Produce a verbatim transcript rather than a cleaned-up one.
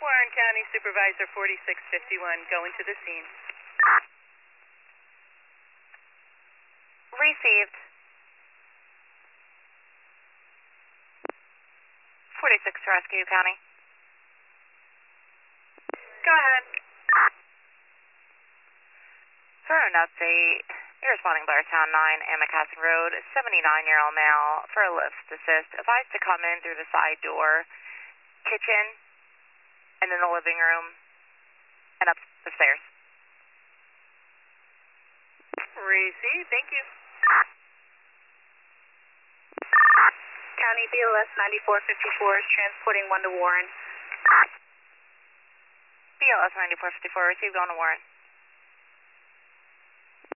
Warren County Supervisor forty-six fifty-one, going to the scene. Received. forty-six to Rescue County. Go ahead. For an update, you're responding Blairstown nine, Amacassin Road, seventy-nine-year-old male for a lift assist. Advised to come in through the side door, kitchen, and then the living room, and up the stairs. Receive, thank you. County B L S ninety-four fifty-four is transporting one to Warren. B L S ninety-four fifty-four, received on to Warren.